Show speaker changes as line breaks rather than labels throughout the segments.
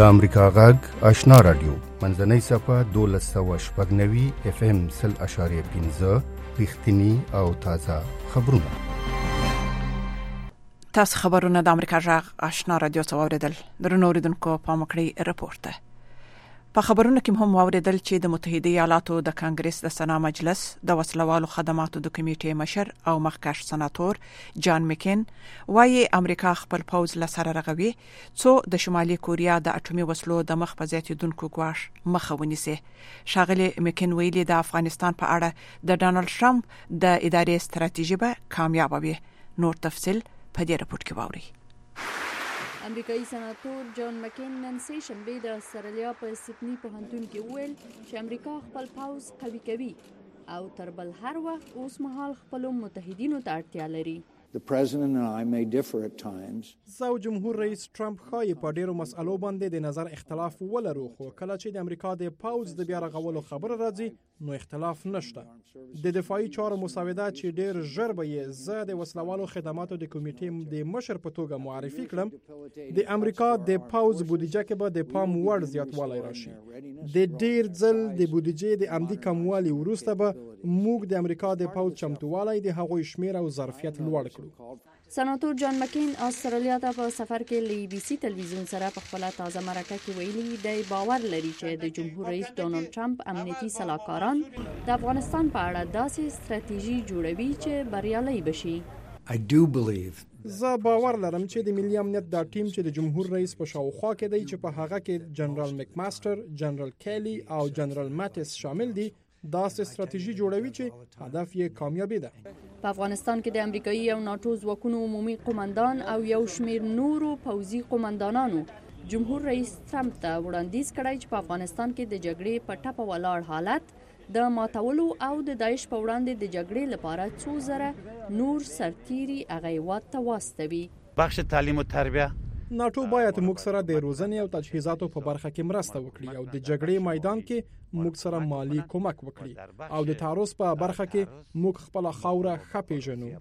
امریکا غږ آشنا رادیو منځنۍ صفه 1290 اف ام 0.15 رښتینی او تازه خبرونه.
تاسو خبرونه د امریکا غږ آشنا رادیو څخه اوریدل. درنو اوریدونکو په مکړی رپورت ده. په خبرونو کې هم اوریدل چې د متحده ایالاتو د کانګرس د سنا مجلس د وسلوالو خدماتو د کمیټې مشر او مخکښ سناتور جان مکین وايي امریکا خپل پوز لسره رغوي څو د شمالي کوریا د اټومي وسلو د مخ په زیاتیدونکو ګواښ مخه ونیسي. شاغلي مکین ویلي د افغانستان په اړه د ډانلډ ټرمپ د ادارې ستراتیژي به کامیاب وي. نور تفصيل په دې رپورت کې واوري.
امریکایي سناتور جان مکین نن سه شنبه د استرالیا په سیدنی پوهنتون کې ویل چې امریکا خپل پوز قوي کوي او تر بل هر وخت اوس مهال خپل متحدینو ته اړتیا لري.
The president and I may differ at times.
زو جمهور رئیس ټرمپ خای په ډیرو مسألو باندې د نظر اختلاف ولرو، خو کله چې د امریکا د پاوز د بیا رغولو خبره راځي نو اختلاف نشته. د دفاعي چارو مساوده چې ډیر ژر به یې زه د وسلوالو خدماتو د کمیټې د مشر په توګه معرفي کړم، د امریکا د پاوز بودیجه کې به د پام وړ زیاتوالی راشي. د ډیر ځل د بودیجې د عمدي کموالي وروسته به موږ د امریکا د پاوز چمتووالی د هغوی شمیر او ظرفیت لوړ کړو.
سناتور جان مکین استرالیا ته په سفر کې لی بي سي تلویزیون سره په خپل تازه مرکه کې ویلي دی باور لري چې د جمهور رئیس ډانلډ ټرمپ امنیتي صلاحکاران د افغانستان په اړه داسې ستراتیژي جوړوي چې بریالي بشي.
I do believe
زه باور لرم چې د ملي امنیت دا ټیم چې د جمهور رئیس په شاوخوا کې دی چې په هغه کې جنرال مکماستر، جنرال کیلی او جنرال ماتیس شامل دي، دا ستراتیژي جوړوي چې هدف یې کامیابی ده.
په افغانستان کې د امریکایي او ناتو ځواکونو عمومي قومندان او یو شمیر نورو پوځي قومندانانو جمهور رئیس ټرمپ ته وړاندیز کړی چې په افغانستان کې د جګړې په ټپه ولاړ حالت د ماتولو او د داعش په وړاندې د جګړې لپاره څو زره نور سرتیري هغه هیواد ته واستوي.
بخش تعلیم و تربیه
ناتو باید موږ سره د روزنې او تجهیزاتو په برخه کې مرسته وکړي او د جګړې میدان کې موږ سره مالی کومک وکړي او د تعرض په برخه کې موږ خپل خوره ښه پیژنو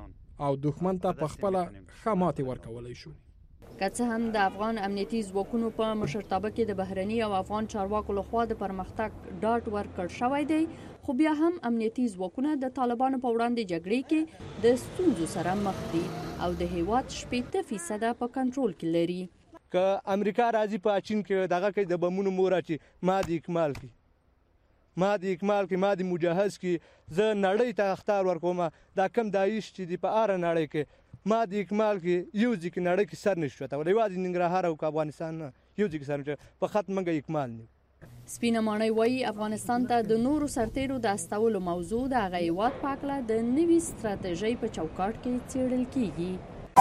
او دښمن ته په خپل ښه ماتې ورکولای شو.
که څه هم د افغان امنیتي ځواکونو په مشرتابه کې د بهرني او افغان چارواکو لخوا د پرمختګ ډاډ ورکړ شوی دی، خو بیا هم امنیتي ځواکونه د طالبانو په وړاندې جګړې کې د ستونزو سره مخ دي او د هیواد 80% په کنټرول کې لري.
که امریکا راځي په چین کې دغه کې د بمونو مورا چې ما د اکمال کې ما د مجهز کې زه نړۍ ته اختار ورکوم دا کم داعش چې دی په اره نړۍ کې ما د اکمال کې یو ځکه نړۍ کې سر نشو ته ولې واځي ننګرهار او افغانستان یو ځکه سر نشو په خط منګه اکمال نه.
سپینه ماڼۍ وایي افغانستان ته د نورو سرتیرو د استولو موضوع د هغه هیواد په اړه د نوي ستراتیژۍ په چوکاټ کې څیړل کیږي.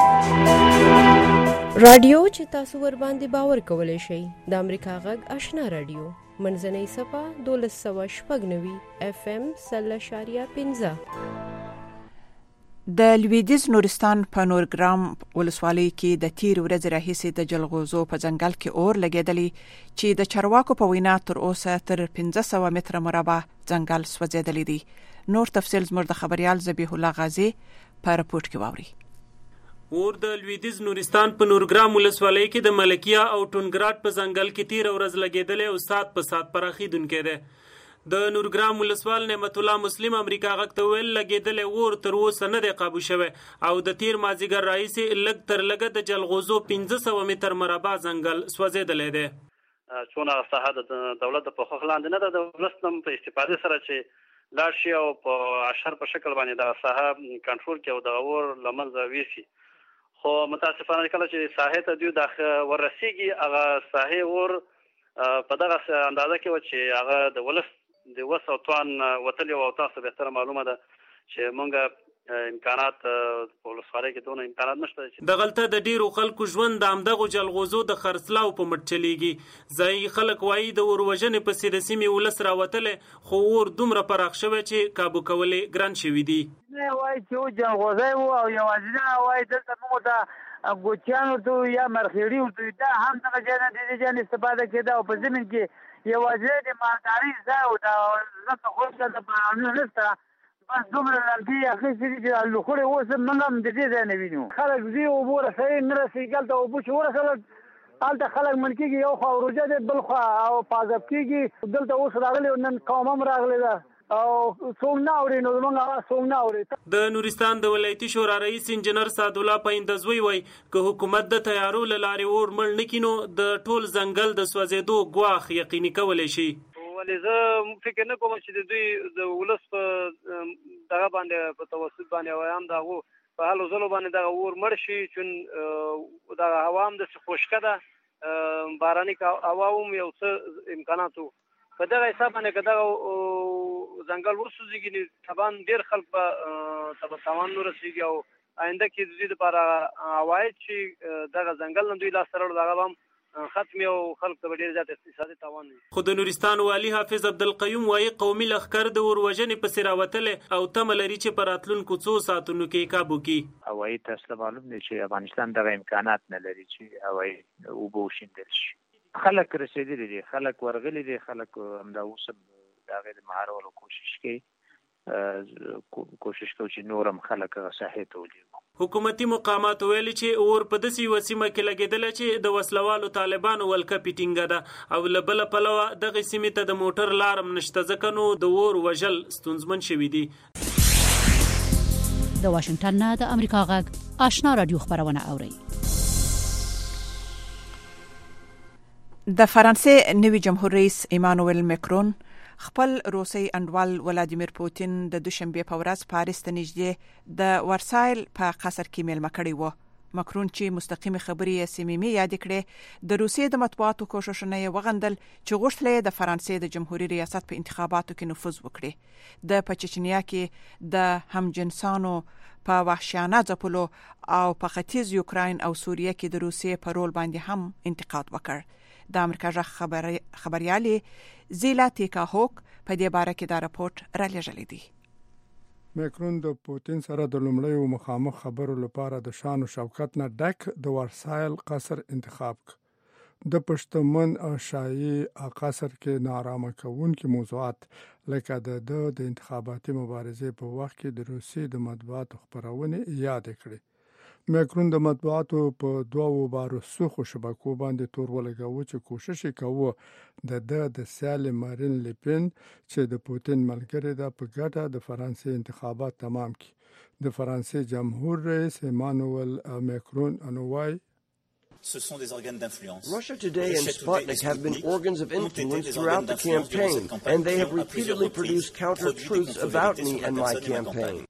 رادیو چې تاسو ور باندې باور کولای شئ د امریکا غږ آشنا رادیو منځنۍ صفه 1290 اف ام 0.15.
د لویدیز نورستان په نورګرام ولسوالۍ کې د تیر ورځ راهیسې د جلغوزو په ځنګل کې اور لګېدلی چې د چارواکو په وینا تر اوسه تر 1500 متره مربع ځنګل سوځېدلی دی. نور تفصیل زموږ د خبريال ذبیح الله غازی په رپورت کې واوري.
اور د لویدیز نورستان په نورګرام ولسوالۍ کې د ملکیه او ټونګراټ په ځنګل کې تیر ورځ لګېدلی او سات په سات پراخیدونکی دی. د نورګرام ولسوال نعمت الله مسلم امریکا غږ ته ویل لګېدلی اور تر اوسه نه دی قابو شوی او د تیر مازدیګر راهیسې لږ تر لږه د جلغوزو 1500 متر مربع ځنګل سوځېدلی دی.
څونه ساحه د دولت په خوخ لاندې نه ده، د ولس هم په استفاده سره چې لاړ شي او په اشر په شکل باندې د ساحه کنټرول کړي او د اور له منځه ویسي. خو متاسفانه کله چې ساحه ته دوی ورسیږي هغه ساحه اور په دغه اندازه کې و چې هغه د ولس د وس او توان وتلی او تاسو به تر معلومه ده چې مونږ امکانات په ولسوالۍ کې دونه امکانات نشته.
د غلطه د ډیرو خلکو ژوند د امدغو جلغوزو د خرڅلاو په مټ چلیږي. ځایي خلک وایي د اور وژنې په سیده سیمې ولس راوتلی خو اور دومره پراخ شوی چې کابو کولې ګران شوي دي.
وایي چې جلغوزی و او یوازینه وایي دلته موږ ته ګوچیانو ته یا مرخیړي ورته دا هم دغه ځای نه د دې ځای استفاده کېده او په زمین کې یوازې د مالداري ځای او د ځمکه خوښه د پلانونو نشته، بس دومره لرګي اخیستي دي چې لوخړې اوس موږ هم د دې ځای نه وینو. خلک ځي اوبه رسوي نه رسېږي، هلته اوبه چې ورسېدل هلته خلک من کېږي یو خوا روژه دی بل خوا او پازب کېږي دلته اوس راغلی نن قوم هم راغلی ده او څوک نه اوري نو زموږ هغه څوک نه اوري.
د نورستان د ولایتي شورا رئیس انجنیر سعدالله پایندزوی وایي که حکومت د تیارو له لارې اور مړ نه کړي نو د ټول ځنګل د سوځېدو ګواښ یقیني کولی شي.
ولې زه فکر نه کوم چې د دوی د ولس په دغه باندې په توسط باندې وایم د هغو په هلو ځلو باندې دغه اور مړ شي چون دغه هوا هم داسې خشکه ده باراني هوا هم یو څه امکانات وو په دغه حساب باندې که دغه ځنګل وسوځېږي نو طبعا ډېر خلک به تاوان ورسېږي او آینده کې د دوی لپاره عواید چې دغه ځنګل نه دوی لاسته راوړل هغه به هم ختم او خلک ته به ډېر زیات اقتصادي تاوان وي.
خو د نورستان والي حافظ عبدالقیوم وایي قومي لښکر د اور وژنې پسې راوتلی او تمه لري چې په راتلونکو څو ساعتونو کې کابو کړي.
هوایي تاسو ته معلوم دی چې افغانستان دغه امکانات نه لري چې هوایي اوبه وشیندل شي. خلک رسېدلي دي، خلک ورغلي دي، خلک همدا اوس هم د هغې د مهارولو کوشش کوي چې نور هم خلک هغه ساحې ته ولېږو.
حکومتي مقامات ویلي چې اور په داسې یوه سیمه کې لګېدلی چې د وسلوالو طالبانو ولکه ټینګه ده او له بله پلوه دغې سیمې ته د موټر لار هم نشته ځکه نو د اور وژل ستونزمن شوي دي.
د واشنګټن نه د امریکا غږ آشنا رادیو خبرونه اوري.
د فرانسې نوي جمهور رئیس ایمانوئل مکرون خپل روسي انډوال ولادیمیر پوتین د دوشنبه په ورځ پاریس ته نږدې د ورسایل په قصر کې میلمه کړی و. مکرون چې مستقیم خبرې صمیمي یاد کړې د روسیې د مطبوعاتو کوششونه یې وغندل چې غوښتل د فرانسې د جمهوریت ریاست په انتخاباتو کې نفوذ وکړي. د چچنیا کې د همجنسانو په وحشیانه ځپلو او په ختیځ یوکراین او سوریه کې د روسیې په رول باندې هم انتقاد وکړ. د امریکا ژغ خبريالي زیلا تیکا هوک په دې باره کې دا راپورټ را لېږلی دی.
مکرون د پوتین سره د لومړیو مخامخ خبرو لپاره د شان او شوکت نه ډک د ورسایل قصر انتخاب ک. د پښتمن شاهي قصر کې نارامه کوونکې موضوعات لکه د انتخاباتي مبارزې په وخت کې د روسیې د مطبوعاتو خبرونه یاد کړې. مکرون د مطبوعاتو په دوو بارو سوخو شبکو باندې تور ولګاوه چې کوشش کوي د سیال مارین لپن چې د پوتین ملګری ده په ګټه د فرانسې انتخابات تمام کړي. د فرانسې جمهور رئیس ایمانوئل مکرون انوای
Ce sont des organes d'influence.
Russia Today and Sputnik have been organs of influence throughout the campaign, and they have repeatedly produced counter-truths about me and my campaign.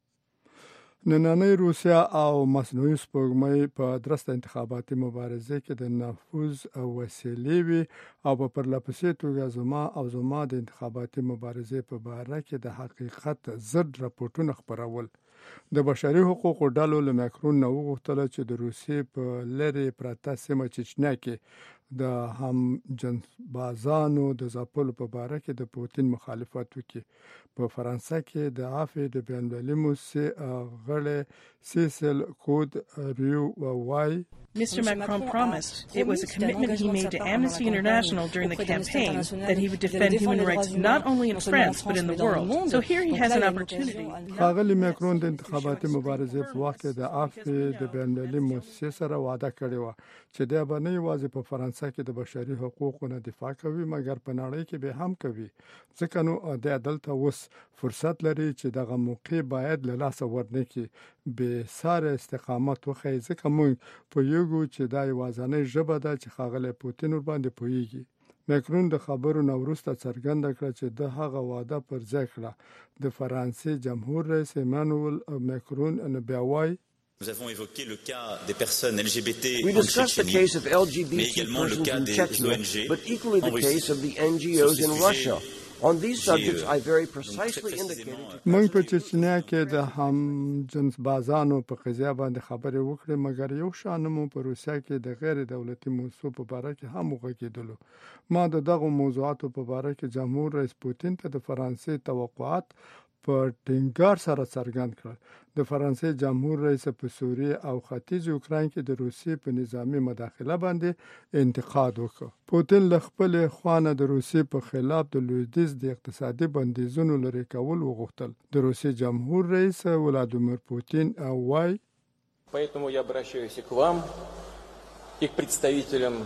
نننۍ روسیا او مصنوعي سپوږمۍ په درسته انتخاباتي مبارزه کې د نفوذ وسیلې وي او په پرلپسې توګه زما د انتخاباتي مبارزې په باره کې د حقیقت ضد راپورټونه خپرول. د بشري حقوقو ډلو له مکرون نه وغوښتل چې د روسیې په لرې پرته سیمه چچنیا کې د هم جنس بازانو د ځپلو په باره کې د پوتین مخالفت وکړي. په فرانسه کې د عافیه د بین‌المللي موسسې غړی سیسل کود ریو وای
Mr. Macron promised it was a commitment he made to Amnesty International during the campaign that he would defend human rights not only in France but in the world. So here he has an opportunity.
ښاغلی مکرون د انتخاباتي مبارزې په وخت کې د عافیه د بین‌المللي موسسې سره وعده کړې و چې دا به نه یوازې په فرانسه کې د بشري حقوقو نه دفاع کوي مګر په نړۍ کې به هم کوي. ځکه نو د دلته اوس فرصت لري چې دغه موقع باید له لاسه ورنکړي. به ساره استقامت وخی ځکه موږ په یوګو چې دا یوازنۍ ژبه ده چې ښاغلی پوتین ور باندې پوهیږي. مکرون د خبرو نه وروسته څرګنده کړه چې د هغه وعده پر ځای کړه. د فرانسې جمهور رئیس ایمانوئل مکرون بیا وایي
Nous avons évoqué le cas des personnes LGBT
We discussed the case of LGBT persons in Chechnya, but equally the case of the NGOs in Russia. On these subjects, I very precisely indicated.
موږ په چچنیا کې د هم جنس بازانو په قضیه باندې خبرې وکړې مګر یو شان مو په روسیا کې د غیر دولتي موضوع په اړه کې هم وغږیدلو. ما د دغه موضوعاتو په اړه کې جمهور رئیس پوتین ته د فرانسې توقعات په ټینګار سره څرګند کړل. د فرانسې جمهور رئیس په سوریه او ختیځ یوکراین کې د روسیې په نظامی مداخله باندې انتقاد وکړ. پوتین له خپل خوانه د روسیې په خلاف د لویدیځ د اقتصادي بندیزونو لرې کول وغوښتل. د روسیې جمهور رئیس ولادیمیر پوتین وایي
Поэтому я обращаюсь к вам и к представителям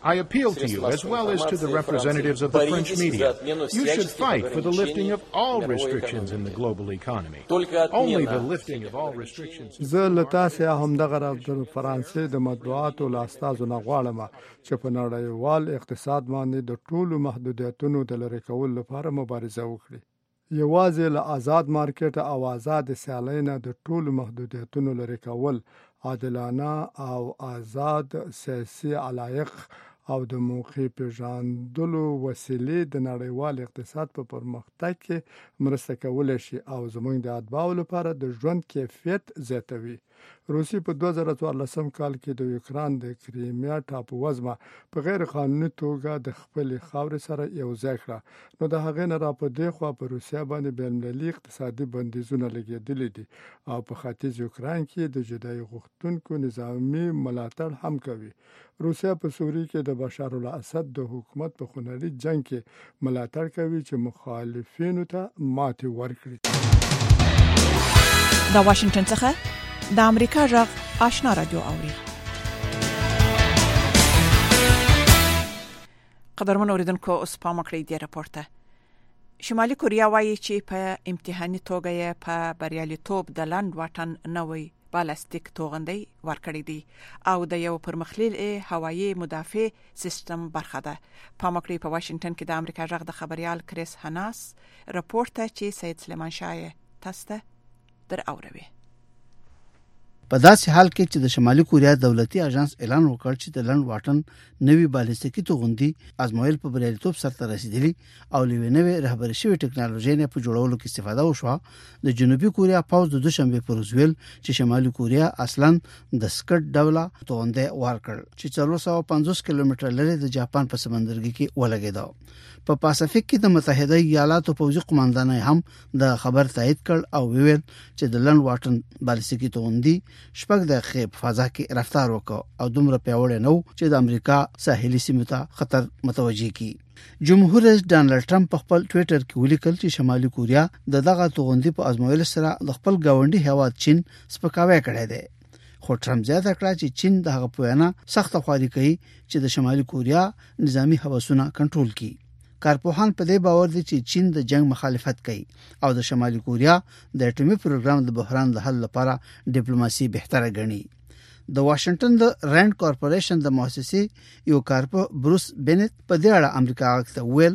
I appeal to you, as well as to the representatives of the French media. You should fight for the lifting of all restrictions in the global economy. Only the lifting of all restrictions.
زه لتاسه همدغه د فرانسې د مطبوعاتو لاستازو نه غواړم چې په نړیوال اقتصاد باندې د ټولو محدودیتونو د لرې کولو لپاره مبارزه وکړي. یوازې له آزاد مارکیټ او آزاد سیالۍ نه د ټولو محدودیتونو لرې کول عادلانه او آزاد سیاسي علایق او د موقع پیژندلو وسیلې د نړیوال اقتصاد په پرمختګ کې مرسته کولای شي او زموږ د اتباعو لپاره د ژوند کیفیت زیاتوي. روسیې په 2014 کال کې د یوکران د کریمیا ټاپووزمه په غیر قانوني توګه د خپل خاورې سره یو ځای کړه. نو د هغې نه را په دې خوا په روسیا باندې بین‌المللي اقتصادي بندیزونه لګېدلي دي او په ختیځ یوکران کې د جدایي غوښتونکو نظامي ملاتړ هم کوي. روسیا په سوریه کې د بشار الاسد د حکومت په خونړي جنگ کې ملاتړ کوي چې مخالفینو ته ماتې ورکړي.
د واشنگټن څخه د امریکا غږ آشنا رادیو اوري. قدرمن اوریدونکو اوس په مکړې دی راپورته. شمالي کوریا وایي چې په امتحاني توګه یې په بریالیتوب د لاند واټن نوې بالستیک توغندۍ ورکړې دي او د یو پرمختللي هوایي مدافع سیستم برخه ده. په مکړې په واشنگټن کې د امریکا غږ د خبريال کریس هناس راپورته چې سید سلیمان شاه تاسو در اوروي.
په داسې حال کې چې د شمالي کوریا دولتي اژانس اعلان وکړ چې د لند واټن نوې بالستیکي توغندي ازمویل په بریالیتوب سره رسیدلی او لوي نوې رهبري شوی ټکنالوژي نه په جوړولو کې استفاده وشوه. د جنوبي کوریا پوز د دوشنبه پر ورځ چې شمالي کوریا اصلا د سکټ ډوله توغندي ورکړ چې 450 کیلومتر لري د جاپان په سمندرګي کې ولګیدا. په پاسفیک کې د متحده ایالاتو پوځي قوماندان هم د خبر تایید کړ او ویل چې د لند واټن بالستیکي توغندي شپږ دقیقې په فضا کې رفتار وکړ او دومره پیاوړی نو چې د امریکا ساحلي سیمو ته خطر متوجه کی. جمهور رئیس ډانلډ ټرمپ په خپل ټوئیټر کې ولیکل چې شمالي کوریا دغه توغندي په ازمویل سره د خپل گاونډي هیواد چین سپکاوی کړی دی. خو ټرمپ زیاته کړه چې چین د هغه په وینا سخت خواري کوي چې د شمالي کوریا نظامی هوسونه کنټرول کړي. کارپوهان په دې باور دي چې چین د جنگ مخالفت کوي او د شمالي کوریا د اټومي پروګرام د بحران د حل لپاره ډیپلوماسي بهتره ګڼي. د واشنگټن د رینډ کارپوریشن د مؤسسې یو کارپو بروس بینت په دې اړه امریکا غاښته ویل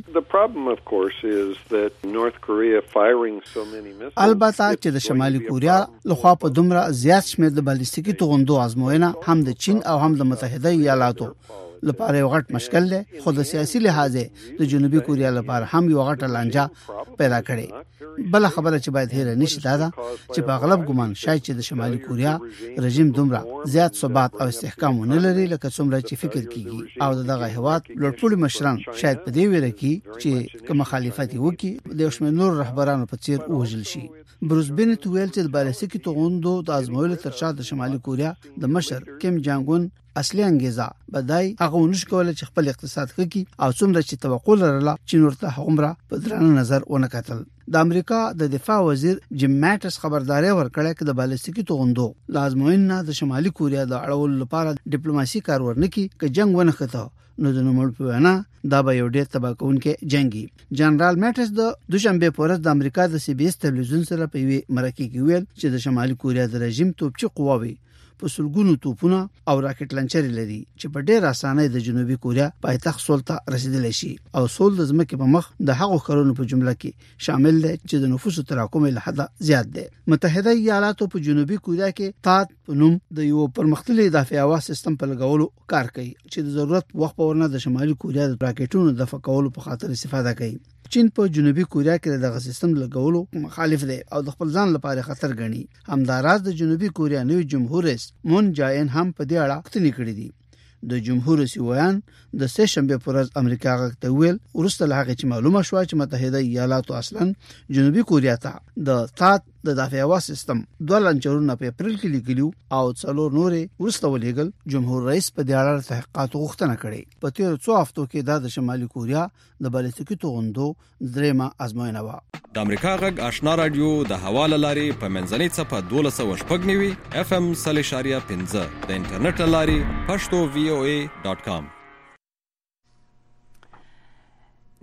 البته چې د شمالي کوریا لخوا په دومره زیات شمېر د بالستیکي توغندو ازموینه هم د چین او هم د متحده ایالاتو لپاره یو غټ مشکل دی، خو د سیاسي لحاظ د جنوبي کوریا لپاره هم یو غټ لانجه پیدا کړي. بل خبره چې باید هېره نشي دا ده چې په اغلب ګمان شاید چې د شمالي کوریا رژیم دومره زیات ثبات او استحکام نه لري لکه څومره چې فکر کیږي او دغه هیواد لوړپوړي مشران شاید په دې ویره کې چې کوم مخالفت وکړي د شمال نور رهبرانو په څیر وژل شي. بروس بینت ویل چې د بالستیکي توغندو د ازمویلو ترشا د شمالي کوریا د مشر کیم جانګ اون اصلي انګیزه بدای هغه ونش کوله چې خپل اقتصاد کوي او څومره چې توقع لرله چې نورته هغومره په درانه نظر ونه کتل. د امریکا د دفاع وزیر جیم ماټس خبرداري ورکړه چې د بالستیکي توغندو لازمین نه د شمالي کوریا د اړول لپاره ډیپلوماسي کار ورنکي ک جنگ ونه کته نو د نومړ په وینا دا به یو ډېر تباکونکې جنگي. جنرال ماټس د دوشنبه په ورځ د امریکا د سی بي اس ټلویزیون سره په وی مرکه کې ویل چې د شمالي کوریا د رژیم توپچي قواوي په سلګونو توپونه او راکټ لانچر لري چې په ډېر اسانه د جنوبي کوریا پایتخت سول ته رسیدلی شي او سول د ځمکې په مخ د هغو کارونو په جمله کې شامل دی چې د نفوسو تراکم له حده زیات دی. متحده ایالاتو په جنوبي کوریا کې تات په نوم د یو پرمختللي دفاعي سیستم په لګولو کار کوي چې د ضرورت وخت په ورنه د شمالي کوریا د راکټونو دفاع کولو په خاطر استفاده کوي. چین په جنوبي کوریا کې دغه سیستم لګولو مخالف دی او د خپل ځان لپاره خطر ګڼي. همداراز د جنوبي کوریا نوی جمهور رئیس مون جاین هم په دې اړه خبرې کړې دي. د جمهور رئیس ویان د سه شنبه پر ورځ امریکا غاښته ویل ورسته له هغه چې معلومه شوه چې متحده ایالاتو اصلا جنوبي کوریا ته د تات د دفاعي سیستم دوه لانچرونه په اپریل کې لیکلو او څلور نورې ورسته ولېګل. جمهور رئیس په دې اړه تحقیقات غوښتنه کړې. په تیر څو هفتو کې د شمالي کوریا د بالستیکي توغندو درېمه ازموینه و.
د امریکا غږ آشنا رادیو د حواله لاري په منځنۍ صفه 12.15 FM 0.15 د انټرنیټ لاري pashto.voa.com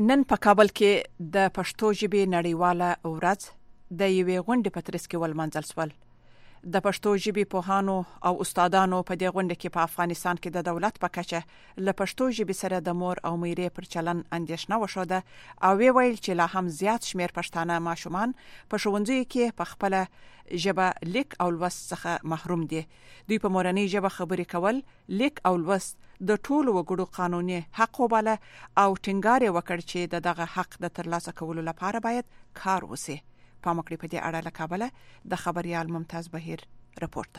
نن په کابل کې د پښتو ژبې نړیواله ورځ د یوې غونډې په ترڅ کې ولمانځل شول. د پښتو ژبې پوهانو او استادانو په دې غونډه کې په افغانستان کې د دولت په کچه له پښتو ژبې سره د مور او میرې پر چلن اندېښنه وشوده او ویل چې لا هم زیات شمیر پښتانه ماشومان په ښوونځیو کې په خپل ژبه لیک او لوست څخه محروم دي. دوی په مورنۍ ژبه خبرې کول، لیک او لوست د ټولو وګړو قانوني حق وباله او ټینګار وکړ چې دغه حق د ترلاسه کولو لپاره باید کار وشي. پامکړی په دې اړه له کابل د خبريال ممتاز بهیر رپورت.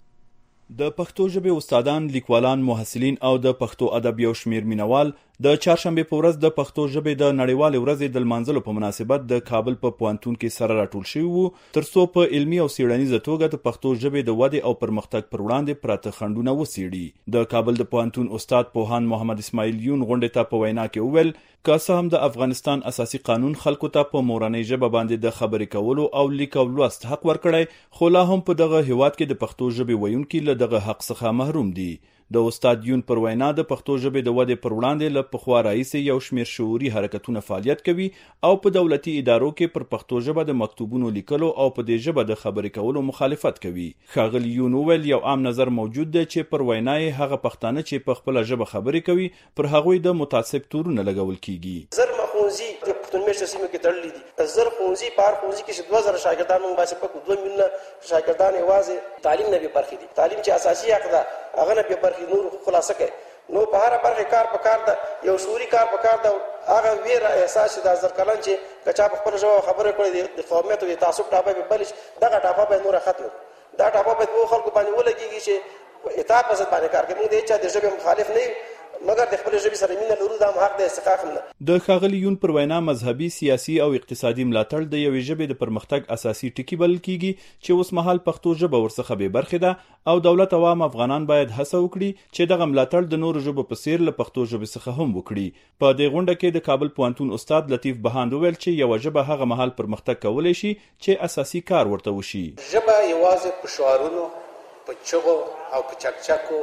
د پښتو ژبې استادان، لیکوالان، محصلین او د پښتو ادب یو شمیر مینوال د چهارشنبه په ورځ د پښتو ژبې د نړیوال ورځې د لمانځلو په مناسبت د کابل په پوهنتون کې سره راټول شوي وو، ترڅو په علمي او څیړنیزه توګه د پښتو ژبې د ودې او پرمختګ پر وړاندې پراته خنډونه وڅېړي. د کابل د پوهنتون استاد پوهاند محمد اسماعیل یون غونډې ته په وینا کې وویل که څه هم د افغانستان اساسي قانون خلکو ته په مورنۍ ژبه باندې د خبرې کولو او لیک او لوست حق ورکړی، خو لا هم په دغه هیواد کې د پښتو ژبې ویونکي له دغه حق څخه محروم دي. د استاد یون پر وینا د پښتو ژبې د ودې پر وړاندې له پخوا راهیسې یو شمیر شعوري حرکتونه فعالیت کوي او په دولتي ادارو کې پر پښتو ژبه د مکتوبونو لیکلو او په دې ژبه د خبرې کولو مخالفت کوي. ښاغلی یون وویل یو عام نظر موجود دی چې پر وینا یې هغه پښتانه چې په خپله ژبه خبرې کوي پر هغوی د متعصب تورونه لګول کیږي.
زر ښوونځي د پښتون میشته سیمه کې تړلي دي، زر ښوونځي په هر ښوونځي کې چې 2000 شاګردان موږ باسي، په 2 میلیونه شاګردان یوازې تعلیم نه بې برخې دي. تعلیم چې اساسي حق ده هغه نه بې برخې، نور خلاصه کوي. نو په هر برخه کار په کار ده، یو شعوري کار په کار ده. هغه ویره احساس چې د زرکلن چې کچا په خپل ژبه خبرې کړې د قومیت او د تعصب ټاپه به بلش، دغه ټاپه به نور ختم. دا ټاپه به په خلکو باندې ولګيږي چې اطاعت پسند باندې کار کوي. موږ د چا د ژبې مخالف نه یو، مګر د خپل ژبې سره مینه لرو، دا حق د استحقاق نه.
د ښاغلي یون پر وینا مذهبي، سیاسي او اقتصادي ملاتړ د یوې ژبې د پرمختګ اساسي ټکي بلل کیږي چې اوس مهال پښتو ژبه ورڅخه بې برخې ده او دولت او عام افغانان باید هڅه وکړي چې دغه ملاتړ د نورو ژبو په څیر له پښتو ژبې څخه هم وکړي. په دې غونډه کې د کابل پوهنتون استاد لطیف بهاند وویل چې یوه ژبه هغه مهال پرمختګ کولی شي چې اساسي کار ورته وشي.
ژبه یوازې په شعارونو، په چغو او په چکچکو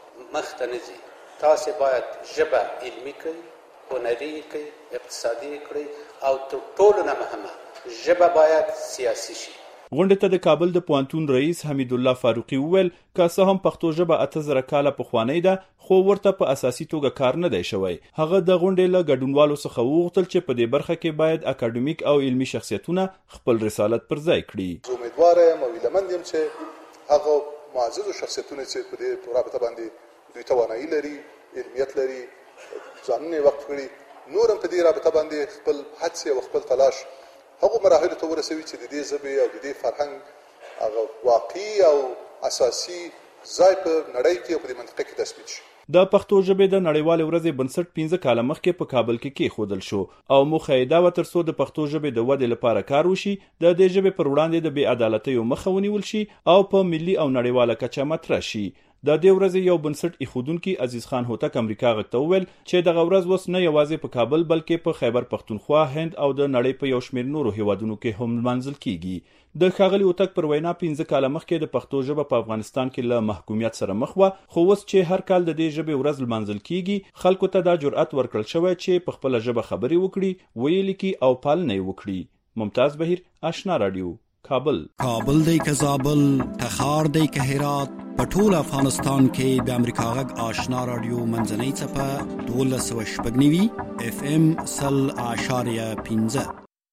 مخته نه ځي. تاسو باید ژبه علمي کړئ، هنري کړئ، اقتصادي کړئ او تر ټولو نه مهمه ژبه باید سیاسي شي.
غونډې ته د کابل د پوهنتون رئیس حمید الله فاروقي وویل که څه هم پښتو ژبه 8000 کاله پخوانۍ ده، خو ورته په اساسي توګه کار نه دی شوی. هغه د غونډې له ګډونوالو څخه وغوښتل چې په دې برخه کې باید اکاډمیک او علمي شخصیتونه خپل رسالت پر ځای کړي.
امیدوار یم او هیلهمند یم چې هغه معزز شخصیتونه چې په دې رابطه باندې دوی توانایي لري، علمیت لري، ځانونه وقف کړي، نور هم په دې رابطه باندې خپل هڅې او خپل تلاش هغو مراحلو ته ورسوي چې د دې ژبې او د دې فرهنګ هغه واقعي او اساسي ځای په نړۍ کې او په دې منطقه کې تثبیت شي.
د پښتو ژبې د نړیوالې ورځې بنسټ 15 کاله مخکې په کابل کې کېښودل شو او موخه یې دا وه ترڅو د پښتو ژبې د ودې لپاره کار وشي، د دې ژبې پر وړاندې د بې عدالتیو مخه ونیول شي او په ملي او نړیواله کچه مطرح شي. د دې ورځې یو بنسټ ایښودونکي عزیز خان هوتک امریکا غږ ته وویل چې دغه ورځ اوس نه یوازې په کابل بلکې په خیبر پښتونخوا، هند او د نړۍ په یو شمېر نورو هیوادونو کې هم لمانځل کیږي. د ښاغلي هوتک پر وینا 15 کاله مخکې د پښتو ژبه په افغانستان کې له محکومیت سره مخ وه، خو اوس چې هر کال د دې ژبې ورځ لمانځل کیږي، خلکو ته دا جرأت ورکړل شوی چې په خپله ژبه خبرې وکړي، ویې لیکي او پالنه یې وکړي. ممتاز بهیر، آشنا رادیو، کابل.
کابل دی که زابل، تخار دی که هرات، په ټول افغانستان کې د امریکا غږ آشنا رادیو منځنۍ څپه 12.9 FM 0.5.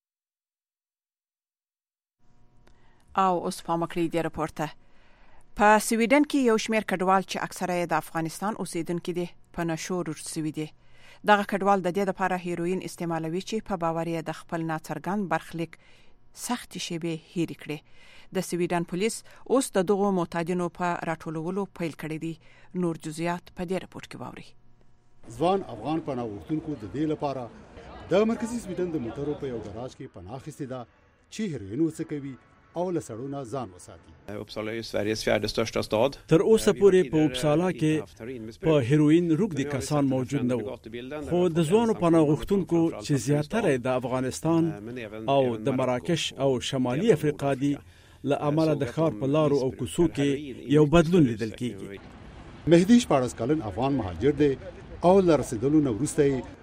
او اوس پامکړی دی راپورته. په سویډن کې یو شمېر کډوال چې اکثره یې د افغانستان اوسیدونکي دي په نشو رټ شوي دي. دغه کډوال د دې لپاره هیروین استعمالوي چې په باور یې د خپل ناڅرګند برخلیک سختې شیبې هېرې کړې. د سویډن پولیس اوس د دغو معتادینو په راټولولو پیل کړی دی. نور جزئیات په دې راپورټ کې واورئ.
ځوان افغان پناه غوښتونکو د دې لپاره د مرکزي سویډن د موټرو په یو ګراج کې پناه اخیستې ده چې هیروین وڅکوي او له سړونه ځان وساتي.
Uppsala är Sveriges fjärde största stad.
تر اوسه پورې په اوپسالا کې په هیروین روږدي کسان موجود نه وو، خو د ځوانو پناه غوښتونکو چې زیاتره د افغانستان او د مراکش او شمالي افریقا دي له امله د ښار په لارو او کوڅو کې یو بدلون لیدل کیږي.
مهدی 14 کلن افغان مهاجر دی او له رسیدلو نه وروسته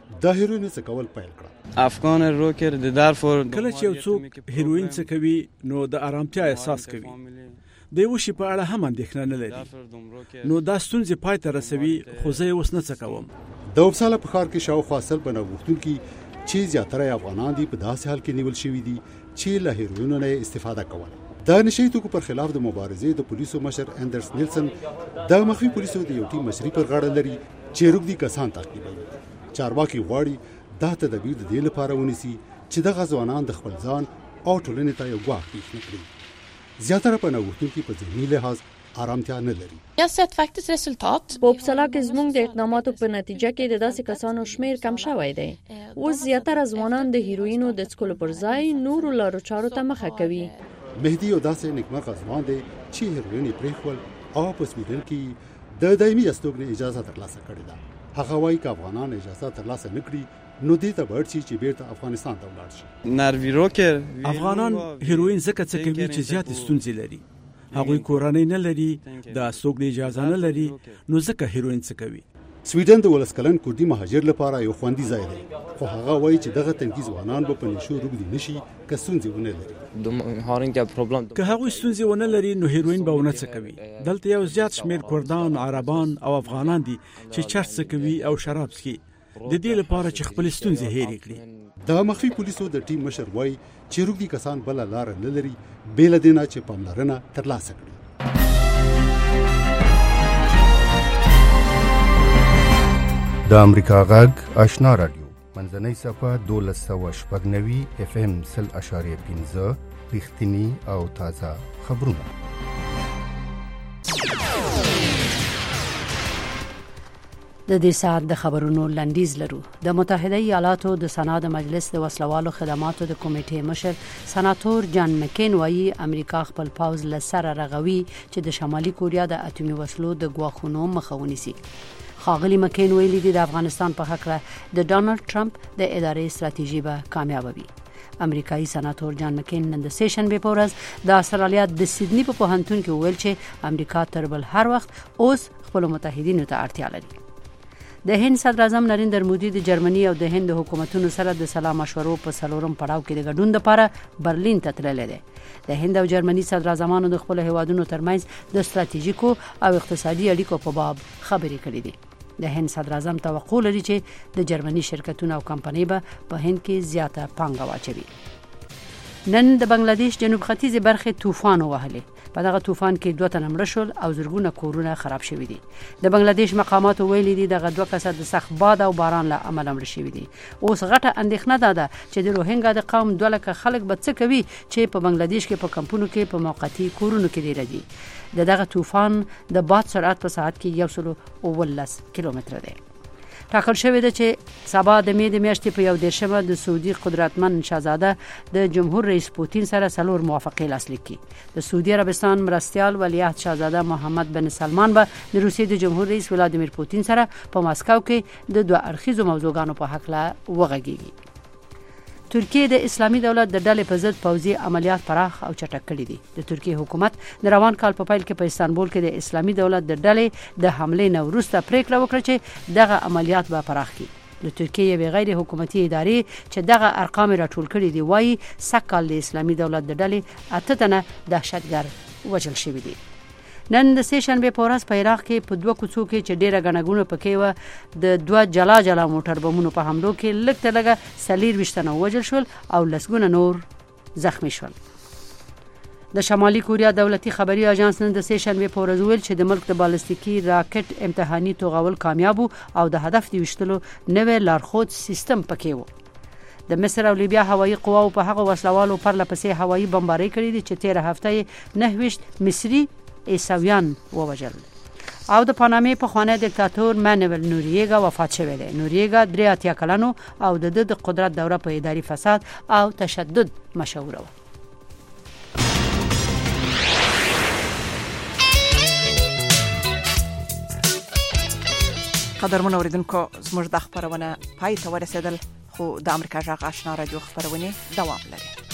د هیروین څخه کول پیل کړ.
افغان روکر د دارفور کله چې یو څوک هیروین څخه کوي نو د آرامتیا احساس کوي. د یو شي په اړه هم اندېښنه نه لري. نو دا ستونزې پای ته رسوي خو زه یې اوس نه څه کوم.
د وبساله په ښار کې شاوخوا سل بنغوښتونکي چې زیاتره افغانان دي په داسې حال کې نیول شوي دي چې له هیروین نه استفاده کوله. د نشئی توکو پر خلاف د مبارزې د پولیسو مشر اندرس نیلسن د مخفي پولیسو د یو ټیم مشري پر غاړه لري چې روږدي کسان تعقیبوي. چارواکي غواړي دا تدابیر د دې لپاره ونیسي چې دغه ځوانان د خپل ځان او ټولنې ته یو ګواښ پېښ نه کړي. زیاتره پناهغوښتونکي په ذهني لحاظ آرامتیا نه لري.
یا سیت فاکتس رسولټات په وبساله کې زموږ د اقداماتو په نتیجه کې د داسې کسانو شمیر کم شوی دی. اوس زیاتره ځوانان د هیروینو د څکلو پر ځای نورو لارو چارو ته مخه کوي.
مهدی یو داسې نیکمرغه ځوان دی چې هیروین یې پرېښول او په سویډن کې د دایمي استوګنې اجازه ترلاسه کړې ده. هغه وایي که افغانان اجازه ترلاسه نه کړي نو دې ته به اړ شي چې بیرته افغانستان ته ولاړ شي.
ناروی روکر افغانان هیروین ځکه څه کوي چې زیات ستونزې لري. هغوی کورنۍ نه لري، د استوګنې اجازه نه لري، نو ځکه هیروین څه کوي.
سویډن د ولسکلن کوردي مهاجر لپاره یو خوندي ځای دی، خو هغه وایي چې دغه تنکي ځوانان به په نشو روږدي نشي که ستونزې ونه لري.
که هغوی ستونزې ونه لري نو هیروین به ونه څه کوي. دلته یو زیات شمیر کردان، عربان او افغانان دي چې چرس څه کوي او شراب څښي د دې لپاره چې خپل ستونزې هېرې کړي.
د مخفي پولیسو د ټیم مشر وایي چې روږدي کسان بله لاره نه لري بې له دې نه چې پاملرنه ترلاسه کړي.
د امریکا غږ آشنا رادیو منځنۍ صفحه 1290 FM 0.5 رښتینی او تازه خبرونه.
د دې ساعت د خبرونو لنډیز لرو. د متحده ایالاتو د سنا د مجلس د وسلوالو خدماتو د کمیټې مشر سناتور جان مکین وایي امریکا خپل پاوز له سره رغوي چې د شمالي کوریا د اټومي وسلو د ګواښونو مخه ونیسي. خاغلی مکین ویلي دي د افغانستان په حق د ډونالد ټرمپ د ادارې ستراتیژي به کامیاب وي. امریکایي سناتور جان مکین نن د سیشن به پورز د استرالیا د سیدنی په پوهنتون کې ویل چې امریکا تر بل هر وخت اوس خپل متحدینو ته اړتیا لري. د هند صدر اعظم نریندر مودي د جرمني او د هند حکومتونو سره د سلا مشورو په څلورم پړاو کې د ګډون لپاره برلین ته تللی دی. د هند او جرمني صدر اعظمانو د خپل هیوادونو ترمنځ د ستراتیژیکو او اقتصادي اړیکو په باب خبرې کړې دي. د هند صدر اعظم توقع لري چې د جرمني شرکتونو او کمپنۍ به په هند کې زیاته پانګه واچوي. نن د بنگلاديش جنوب ختیځ برخه طوفان وهلې. په دغه طوفان کې 2 تنه مړه شول او زرګونه کورونه خراب شوي دي. د بنگلاديش مقامات ویلي دي دغه 2 کسه د سخت باد او باران له امله مړه شوي دي. اوس غټه اندېښنه ده چې د روهینګا د قوم 2 لکه خلک به څه کوي چې په بنگلاديش کې په کمپونو کې په موقتی کورونو کې لري دي. دغه طوفان د باد سرعت په ساعت کې 119 کیلومتر دی. ټاکل شوی دی چې سبا د مې د میاشتې په 11مه د سعودي قدرتمن شاهزاده د جمهور رئیس پوتین سره 4 موافقې لاسلیک کړي. د سعودي عربستان مرستیال ولیعهد شاهزاده محمد بن سلمان به د روسیې د جمهور رئیس ولادیمیر پوتین سره په ماسکو کې د 2 اړخیزو موضوعاتو په حق لا وغږیږي. ترکیه د اسلامي دولت د ډلې په ضد پوځي عملیات پراخ او چټک کړي دي. د ترکیه حکومت د روان کال په پیل کې په استانبول کې د اسلامي دولت د ډلې د حملې نه وروسته پریکړه وکړه چې دغه عملیات به پراخ کړي. د ترکیه یوې غیر حکومتي ادارې چې دغه ارقام راټول کړي دي وایي سکهال د اسلامي دولت د ډلې 8 تنه دهشتګر وژل شوي دي. نن د سیشن به پورس په عراق کې په 2 کوڅو کې چې ډیره غنګونه پکې و د 2 جلا موټر بمونو په حملو کې لږ تر لږه 24 تنه وژل شول او لسګونه نور زخمی شول. د شمالي کوریا دولتي خبري اژانس نن د سیشن به پورس ویل چې د ملک د بالستیکي راکټ امتحاني توغول کامیاب او د هدف دی وشتلو نوې لارښود سیستم پکې و. د مصر او لیبیا هوایي قواو په هغه وسلوالو پر لپسې هوایي بمباري کړې دي چې 13 هفته 29 مصري عیسویان ووژل. او د پانامې په خوانه دیکتاتور مانویل نوریګا وفات شوی دی. نوریګا 83 کلنو او د قدرت دوره په اداري فساد او تشدد مشهور و.
قدرمن اوریدونکو زموږ د خبرونه پای ته ورسېدل، خو د امریکا غږ آشنا رادیو خبرونه دوام لري.